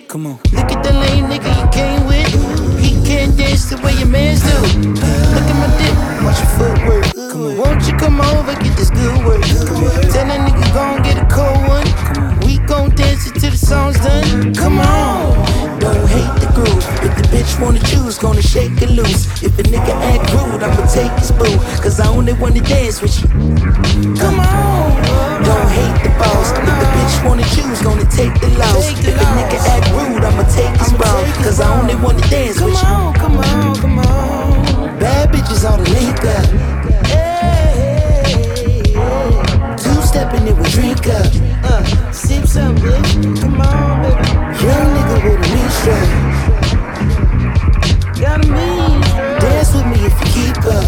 Come on. Look at the lame nigga you came with. He can't dance the way your mans do. Look at my dick, watch your footwork. Come on. Won't you come over, get this good work? Tell that nigga gon' get a cold one. We gon' dance until the song's done. Come on. Don't hate the groove. If the bitch wanna choose, gonna shake it loose. If a nigga act rude, I'ma take his boo. Cause I only wanna dance with you. Come on. Don't hate the boss. If the bitch wanna choose, gonna take the loss. If a nigga act rude, I'ma take his ball. Cause I only wanna dance with you. Come on, come on. Bad bitches on the link up. Two-stepping it with drink up. Sip some, bitch. Come on, baby. Young nigga with a mean stroke. Got a mean stroke. Dance with me if you keep up.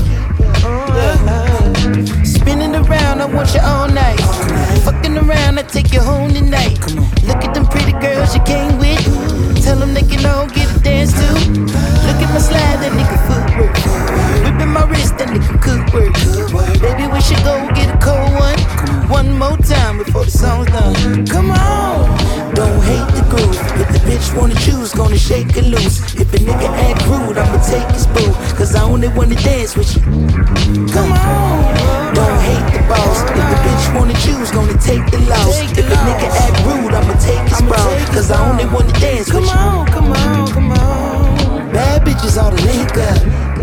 Spinning around, I want you all night. Fucking around, I take you home tonight. Look at them pretty girls you came with. Tell them they can all get a dance too. Look at my slide, that nigga footwork. Whipping my wrist, that nigga cook work. Baby, we should go get a cold one. One more time before the song's done. Come on. Don't hate the groove. If the bitch wanna choose, gonna shake it loose. If a nigga act rude, I'ma take his boo. Cause I only wanna dance with you. Come on. Don't hate the boss. If the bitch wanna choose, gonna take the loss. If a nigga act rude, I'ma take his ball. Cause I only wanna dance with you. Come on. Bad bitches all the link up.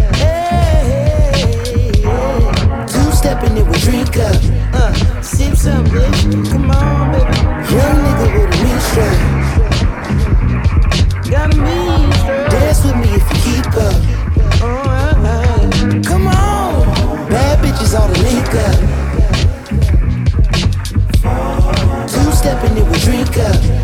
Two-stepping it with drink up. Sip some, bitch. Come on, baby. Young nigga with a mean stroke. Got a mean stroke. Dance with me if you keep up. Come on. Bad bitches all the link up. Two-stepping it with drink up.